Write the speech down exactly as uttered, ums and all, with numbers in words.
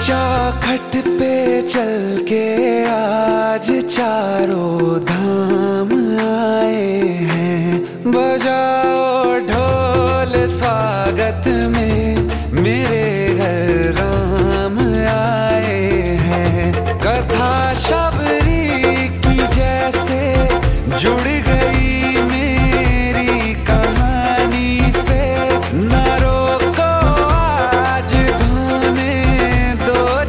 चौखट पे चल के आज चारों धाम आए हैं। बजाओ ढोल स्वागत में मेरे घर राम आए हैं। कथा शबरी की जैसे जुड़